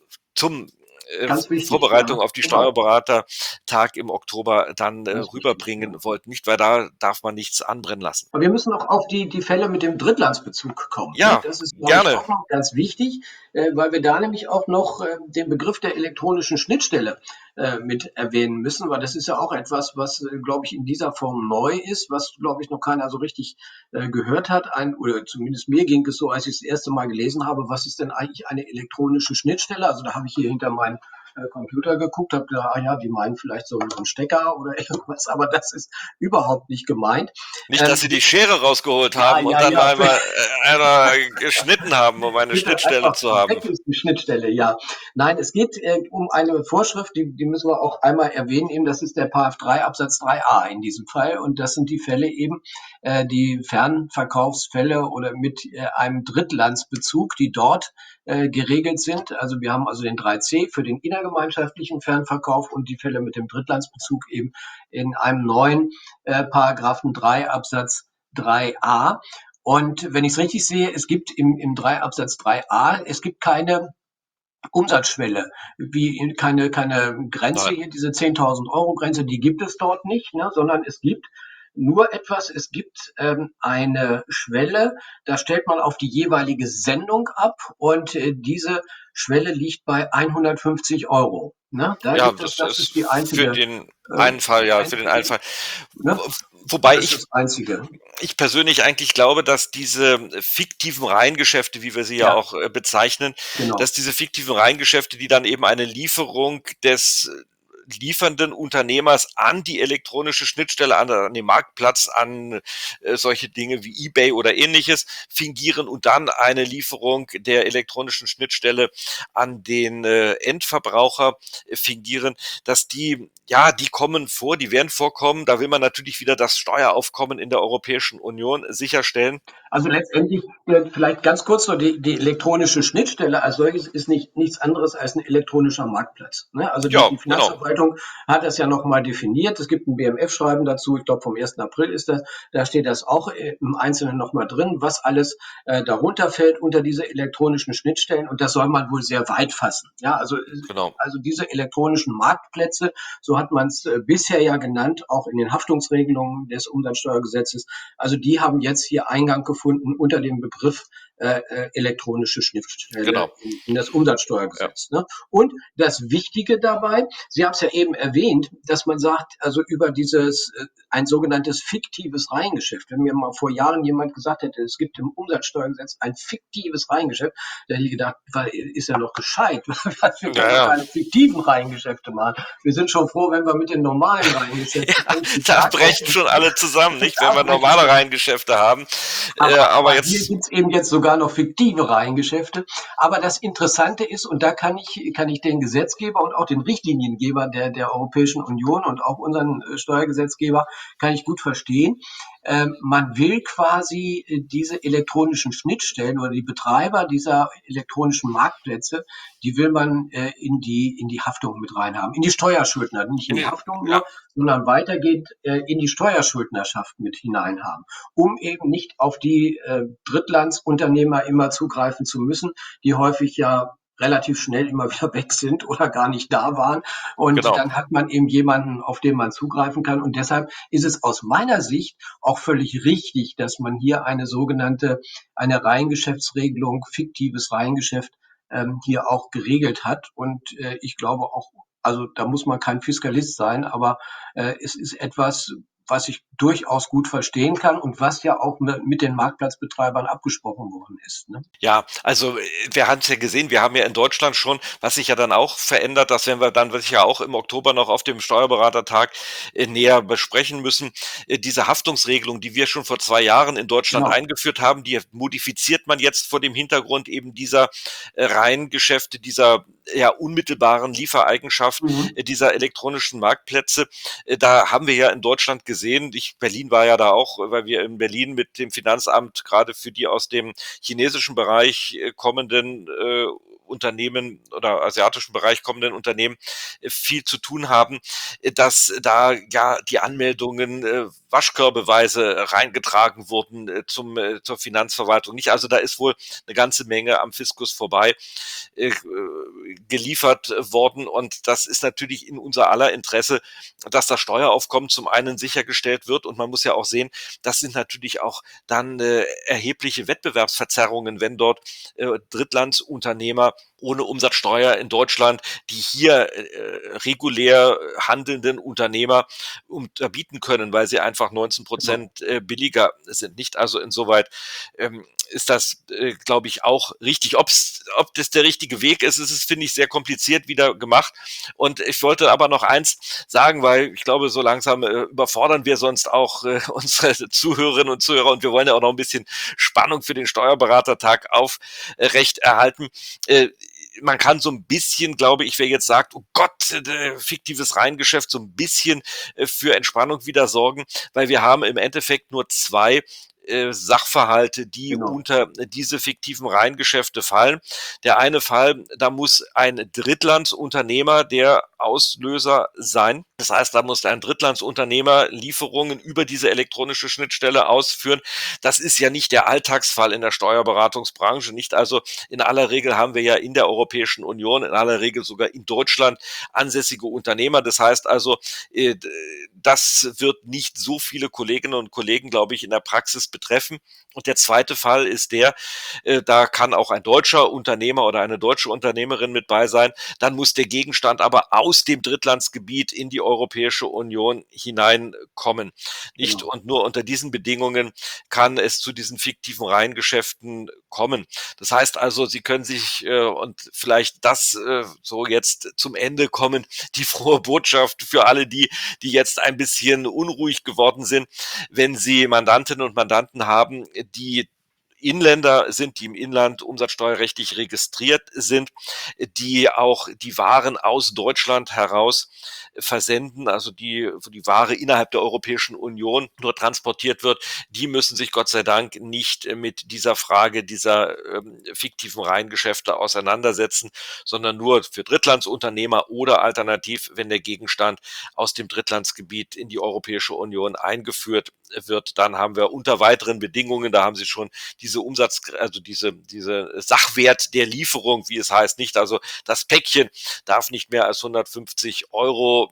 zum äh, Ganz wichtig, Vorbereitung ja, auf die genau, Steuerberatertag im Oktober dann äh, ganz wichtig, rüberbringen ja. wollten. Nicht, weil da darf man nichts anbrennen lassen. Aber wir müssen auch auf die, die Fälle mit dem Drittlandsbezug kommen. Ne? Ja, Das ist, glaube ich, gerne. auch noch ganz wichtig, äh, weil wir da nämlich auch noch äh, den Begriff der elektronischen Schnittstelle äh, mit erwähnen müssen, weil das ist ja auch etwas, was, äh, glaube ich, in dieser Form neu ist, was, glaube ich, noch keiner so richtig äh, gehört hat. Ein, oder zumindest mir ging es so, als ich das erste Mal gelesen habe, was ist denn eigentlich eine elektronische Schnittstelle? Also da habe ich hier hinter meinen äh, Computer geguckt, habe gedacht, ah ja, die meinen vielleicht so einen Stecker oder irgendwas, aber das ist überhaupt nicht gemeint. Nicht, dass Ähm, sie die Schere rausgeholt ja, haben und ja, dann ja. einmal äh, einer geschnitten haben, um eine Bitte Schnittstelle einfach zu haben. weg ist die Schnittstelle, ja. Nein, es geht äh, um eine Vorschrift, die, die müssen wir auch einmal erwähnen, eben das ist der Paragraph drei Absatz drei a in diesem Fall und das sind die Fälle eben, äh, die Fernverkaufsfälle oder mit äh, einem Drittlandsbezug, die dort äh, geregelt sind. Also wir haben also den drei c für den innergemeinschaftlichen Fernverkauf und die Fälle mit dem Drittlandsbezug eben in einem neuen äh, Paragraphen drei Absatz drei a. Und wenn ich es richtig sehe, es gibt im, im drei Absatz drei a, es gibt keine Umsatzschwelle, wie in- keine, keine Grenze Nein. hier, diese zehntausend Euro Grenze, die gibt es dort nicht, ne, sondern es gibt nur etwas, es gibt ähm, eine Schwelle, da stellt man auf die jeweilige Sendung ab und äh, diese Schwelle liegt bei hundertfünfzig Euro. Ne? Da Ja, gibt es, das das ist ist die für einzige, den äh, einen Fall, ja, für den einen einzige, Fall. ne? Wobei Das ist ich das Einzige. ich persönlich eigentlich glaube, dass diese fiktiven Reihengeschäfte, wie wir sie ja Ja, auch äh, bezeichnen, dass genau. diese fiktiven Reihengeschäfte, die dann eben eine Lieferung des äh, liefernden Unternehmers an die elektronische Schnittstelle, an, an den Marktplatz, an äh, solche Dinge wie eBay oder ähnliches fingieren und dann eine Lieferung der elektronischen Schnittstelle an den äh, Endverbraucher äh, fingieren, dass die, ja, die kommen vor, die werden vorkommen. Da will man natürlich wieder das Steueraufkommen in der Europäischen Union sicherstellen. Also letztendlich, äh, vielleicht ganz kurz noch, die, die elektronische Schnittstelle als solches ist nicht nichts anderes als ein elektronischer Marktplatz. Ne? Also die, Ja, die genau, Finanzverwaltung hat das ja nochmal definiert. Es gibt ein B M F-Schreiben dazu, ich glaube vom ersten April ist das. Da steht das auch äh, im Einzelnen nochmal drin, was alles äh, darunter fällt unter diese elektronischen Schnittstellen. Und das soll man wohl sehr weit fassen. Ja, also, äh, genau. also diese elektronischen Marktplätze, so hat man es äh, bisher ja genannt, auch in den Haftungsregelungen des Umsatzsteuergesetzes. Also die haben jetzt hier Eingang gefunden unter dem Begriff äh, äh, elektronische Schnittstelle Genau. in, in das Ja. Umsatzsteuergesetz. Ne? Und das Wichtige dabei, Sie haben es ja eben erwähnt, dass man sagt, also über dieses äh, ein sogenanntes fiktives Reihengeschäft. Wenn mir mal vor Jahren jemand gesagt hätte, es gibt im Umsatzsteuergesetz ein fiktives Reihengeschäft, da hätte ich gedacht, weil, ist ja noch gescheit. Wir Ja, können doch ja. keine fiktiven Reihengeschäfte machen. Wir sind schon froh, wenn wir mit den normalen Reihengeschäften Ja, pünktlich da brechen klarkommen. schon alle zusammen, nicht? Wenn Da wir brechen normale schon. Reihengeschäfte haben. Äh, Aber, aber aber hier jetzt, gibt's eben jetzt sogar noch fiktive Reihengeschäfte. Aber das Interessante ist, und da kann ich, kann ich den Gesetzgeber und auch den Richtliniengeber der, der Europäischen Union und auch unseren äh, Steuergesetzgeber, kann ich gut verstehen. Ähm, man will quasi äh, diese elektronischen Schnittstellen oder die Betreiber dieser elektronischen Marktplätze, die will man äh, in die, in die Haftung mit reinhaben, in die Steuerschuldner, nicht in die Haftung ja, nur, sondern weitergehend äh, in die Steuerschuldnerschaft mit hineinhaben, um eben nicht auf die äh, Drittlandsunternehmer immer zugreifen zu müssen, die häufig ja relativ schnell immer wieder weg sind oder gar nicht da waren. Und genau. dann hat man eben jemanden, auf den man zugreifen kann. Und deshalb ist es aus meiner Sicht auch völlig richtig, dass man hier eine sogenannte, eine Reihengeschäftsregelung, fiktives Reihengeschäft ähm, hier auch geregelt hat. Und äh, ich glaube auch, also da muss man kein Fiskalist sein, aber äh, es ist etwas, was ich durchaus gut verstehen kann und was ja auch mit den Marktplatzbetreibern abgesprochen worden ist. Ne? Ja, also äh, wir haben es ja gesehen, wir haben ja in Deutschland schon, was sich ja dann auch verändert, das werden wir dann sicher auch im Oktober noch auf dem Steuerberatertag äh, näher besprechen müssen. Äh, diese Haftungsregelung, die wir schon vor zwei Jahren in Deutschland Genau, eingeführt haben, die modifiziert man jetzt vor dem Hintergrund eben dieser äh, Reihengeschäfte, dieser ja unmittelbaren Liefereigenschaft mhm. äh, dieser elektronischen Marktplätze. Äh, da haben wir ja in Deutschland gesehen, ich, Berlin war ja da auch, weil wir in Berlin mit dem Finanzamt gerade für die aus dem chinesischen Bereich äh, kommenden äh, Unternehmen oder asiatischen Bereich kommenden Unternehmen äh, viel zu tun haben, äh, dass da ja die Anmeldungen äh, waschkörbeweise reingetragen wurden äh, zum äh, zur Finanzverwaltung. Nicht, also da ist wohl eine ganze Menge am Fiskus vorbei äh, geliefert worden und das ist natürlich in unser aller Interesse, dass das Steueraufkommen zum einen sichergestellt wird und man muss ja auch sehen, das sind natürlich auch dann äh, erhebliche Wettbewerbsverzerrungen, wenn dort äh, Drittlandsunternehmer ohne Umsatzsteuer in Deutschland die hier äh, regulär handelnden Unternehmer unterbieten können, weil sie einfach neunzehn Genau. Prozent äh, billiger sind. Nicht also insoweit ähm, ist das, äh, glaube ich, auch richtig. Ob's, ob das der richtige Weg ist, ist es, finde ich, sehr kompliziert wieder gemacht. Und ich wollte aber noch eins sagen, weil ich glaube, so langsam äh, überfordern wir sonst auch äh, unsere Zuhörerinnen und Zuhörer und wir wollen ja auch noch ein bisschen Spannung für den Steuerberatertag aufrecht erhalten. Äh, man kann so ein bisschen, glaube ich, wer jetzt sagt, oh Gott, äh, fiktives Reihengeschäft, so ein bisschen äh, für Entspannung wieder sorgen, weil wir haben im Endeffekt nur zwei äh, Sachverhalte, die Genau. unter diese fiktiven Reihengeschäfte fallen. Der eine Fall, da muss ein Drittlandsunternehmer der Auslöser sein. Das heißt, da muss ein Drittlandsunternehmer Lieferungen über diese elektronische Schnittstelle ausführen. Das ist ja nicht der Alltagsfall in der Steuerberatungsbranche. Nicht also in aller Regel haben wir ja in der Europäischen Union, in aller Regel sogar in Deutschland ansässige Unternehmer. Das heißt also, äh, das wird nicht so viele Kolleginnen und Kollegen, glaube ich, in der Praxis betreffen. Und der zweite Fall ist der, äh, da kann auch ein deutscher Unternehmer oder eine deutsche Unternehmerin mit bei sein. Dann muss der Gegenstand aber aus dem Drittlandsgebiet in die Europäische Union hineinkommen. Nicht? Genau. Und nur unter diesen Bedingungen kann es zu diesen fiktiven Reihengeschäften kommen. Das heißt also, Sie können sich äh, und vielleicht das äh, so jetzt zum Ende kommen, die frohe Botschaft für alle die, die jetzt ein bisschen unruhig geworden sind, wenn Sie Mandantinnen und Mandanten haben, die Inländer sind, die im Inland umsatzsteuerrechtlich registriert sind, die auch die Waren aus Deutschland heraus versenden, also die, wo die Ware innerhalb der Europäischen Union nur transportiert wird, die müssen sich Gott sei Dank nicht mit dieser Frage dieser ähm, fiktiven Reihengeschäfte auseinandersetzen, sondern nur für Drittlandsunternehmer oder alternativ, wenn der Gegenstand aus dem Drittlandsgebiet in die Europäische Union eingeführt wird, dann haben wir unter weiteren Bedingungen, da haben Sie schon diese Umsatz, also diese, diese Sachwert der Lieferung, wie es heißt, nicht. Also das Päckchen darf nicht mehr als hundertfünfzig Euro.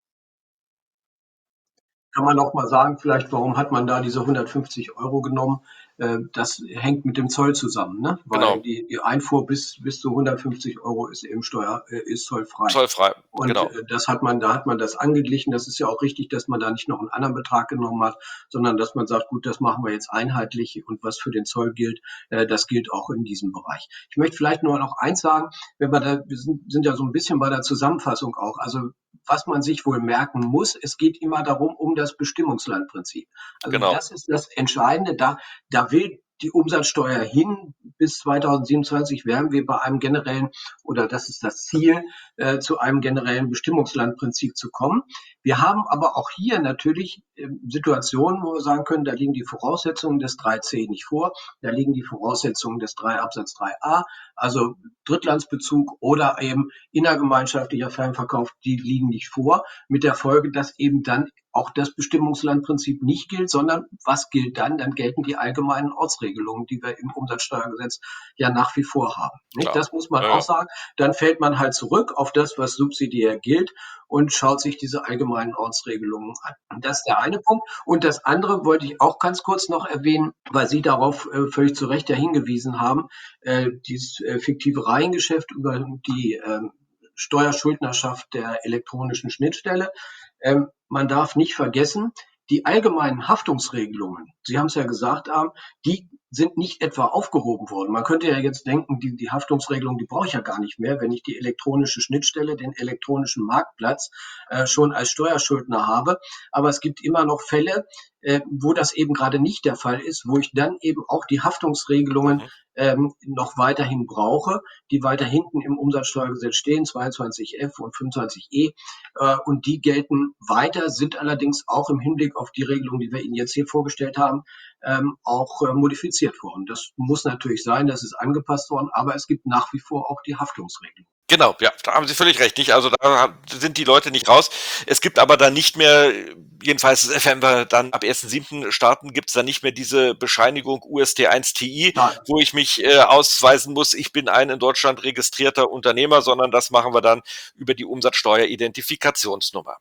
Kann man auch mal sagen, vielleicht, warum hat man da diese hundertfünfzig Euro genommen? Äh, Das hängt mit dem Zoll zusammen, ne? Weil Genau, die, die Einfuhr bis, bis zu hundertfünfzig Euro ist eben Steuer, äh, ist zollfrei. zollfrei, Und genau. äh, das hat man, da hat man das angeglichen. Das ist ja auch richtig, dass man da nicht noch einen anderen Betrag genommen hat, sondern dass man sagt, gut, das machen wir jetzt einheitlich und was für den Zoll gilt, äh, das gilt auch in diesem Bereich. Ich möchte vielleicht nur noch eins sagen, wenn wir da, wir sind, sind ja so ein bisschen bei der Zusammenfassung auch. Also was man sich wohl merken muss, es geht immer darum, um das Bestimmungslandprinzip. Also Genau. das ist das Entscheidende. Da, da will die Umsatzsteuer hin. Bis zweitausendsiebenundzwanzig werden wir bei einem generellen, oder das ist das Ziel, äh, zu einem generellen Bestimmungslandprinzip zu kommen. Wir haben aber auch hier natürlich äh, Situationen, wo wir sagen können, da liegen die Voraussetzungen des drei c nicht vor, da liegen die Voraussetzungen des drei Absatz drei a, also Drittlandsbezug oder eben innergemeinschaftlicher Fernverkauf, die liegen nicht vor, mit der Folge, dass eben dann auch das Bestimmungslandprinzip nicht gilt, sondern was gilt dann? Dann gelten die allgemeinen Ortsregelungen, die wir im Umsatzsteuergesetz ja nach wie vor haben. Nicht? Klar. Das muss man Ja, auch ja. sagen. Dann fällt man halt zurück auf das, was subsidiär gilt und schaut sich diese allgemeinen Ortsregelungen an. Das ist der eine Punkt. Und das andere wollte ich auch ganz kurz noch erwähnen, weil Sie darauf äh, völlig zu Recht ja hingewiesen haben, äh, dieses äh, fiktive Reihengeschäft über die äh, Steuerschuldnerschaft der elektronischen Schnittstelle. Ähm, man darf nicht vergessen, die allgemeinen Haftungsregelungen, Sie haben es ja gesagt, die sind nicht etwa aufgehoben worden. Man könnte ja jetzt denken, die, die Haftungsregelung, die brauche ich ja gar nicht mehr, wenn ich die elektronische Schnittstelle, den elektronischen Marktplatz äh, schon als Steuerschuldner habe. Aber es gibt immer noch Fälle, äh, wo das eben gerade nicht der Fall ist, wo ich dann eben auch die Haftungsregelungen Mhm. ähm, noch weiterhin brauche, die weiter hinten im Umsatzsteuergesetz stehen, zweiundzwanzig f und fünfundzwanzig e. Äh, und die gelten weiter, sind allerdings auch im Hinblick auf die Regelung, die wir Ihnen jetzt hier vorgestellt haben, ähm, auch äh, modifiziert worden. Das muss natürlich sein, das ist angepasst worden, aber es gibt nach wie vor auch die Haftungsregelung. Genau, ja, da haben Sie völlig recht, nicht? Also da sind die Leute nicht raus. Es gibt aber dann nicht mehr, jedenfalls, wenn wir dann ab ersten siebten starten, gibt es dann nicht mehr diese Bescheinigung U S T eins T I, Nein. wo ich mich äh, ausweisen muss, ich bin ein in Deutschland registrierter Unternehmer, sondern das machen wir dann über die Umsatzsteueridentifikationsnummer.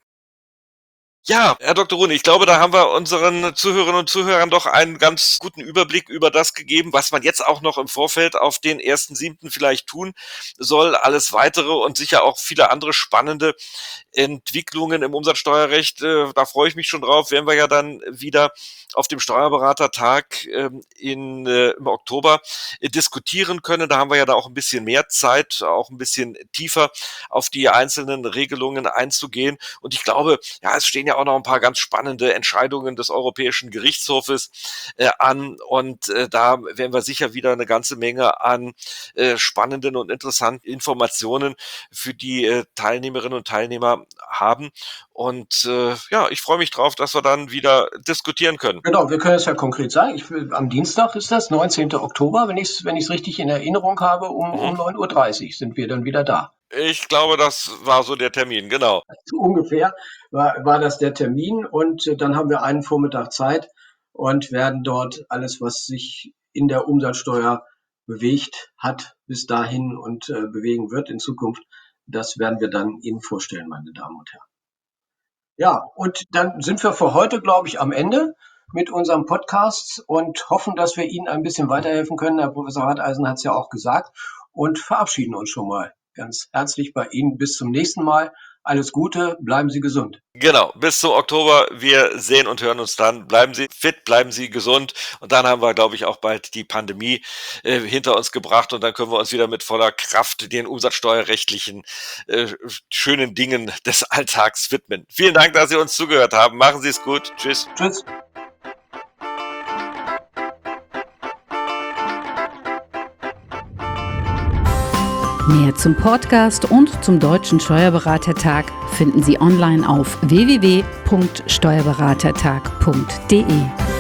Ja, Herr Doktor Rune, ich glaube, da haben wir unseren Zuhörerinnen und Zuhörern doch einen ganz guten Überblick über das gegeben, was man jetzt auch noch im Vorfeld auf den ersten siebten vielleicht tun soll. Alles Weitere und sicher auch viele andere spannende Entwicklungen im Umsatzsteuerrecht, äh, da freue ich mich schon drauf, werden wir ja dann wieder auf dem Steuerberatertag ähm, in, äh, im Oktober äh, diskutieren können. Da haben wir ja da auch ein bisschen mehr Zeit, auch ein bisschen tiefer auf die einzelnen Regelungen einzugehen. Und ich glaube, ja, es stehen ja auch noch ein paar ganz spannende Entscheidungen des Europäischen Gerichtshofes äh, an. Und äh, da werden wir sicher wieder eine ganze Menge an äh, spannenden und interessanten Informationen für die äh, Teilnehmerinnen und Teilnehmer haben. Und äh, ja, ich freue mich drauf, dass wir dann wieder diskutieren können. Genau, wir können es ja konkret sagen. Ich will, am Dienstag ist das, neunzehnten Oktober, wenn ich es wenn ich's richtig in Erinnerung habe, um, um Mhm. neun Uhr dreißig sind wir dann wieder da. Ich glaube, das war so der Termin, genau. So ungefähr war, war das der Termin und äh, dann haben wir einen Vormittag Zeit und werden dort alles, was sich in der Umsatzsteuer bewegt hat, bis dahin und äh, bewegen wird in Zukunft, das werden wir dann Ihnen vorstellen, meine Damen und Herren. Ja, und dann sind wir für heute, glaube ich, am Ende. mit unserem Podcast und hoffen, dass wir Ihnen ein bisschen weiterhelfen können. Herr Professor Ratheisen hat es ja auch gesagt und verabschieden uns schon mal ganz herzlich bei Ihnen. Bis zum nächsten Mal. Alles Gute, bleiben Sie gesund. Genau, bis zum Oktober. Wir sehen und hören uns dann. Bleiben Sie fit, bleiben Sie gesund. Und dann haben wir, glaube ich, auch bald die Pandemie äh, hinter uns gebracht. Und dann können wir uns wieder mit voller Kraft den umsatzsteuerrechtlichen äh, schönen Dingen des Alltags widmen. Vielen Dank, dass Sie uns zugehört haben. Machen Sie es gut. Tschüss. Tschüss. Mehr zum Podcast und zum Deutschen Steuerberatertag finden Sie online auf w w w punkt steuerberatertag punkt d e.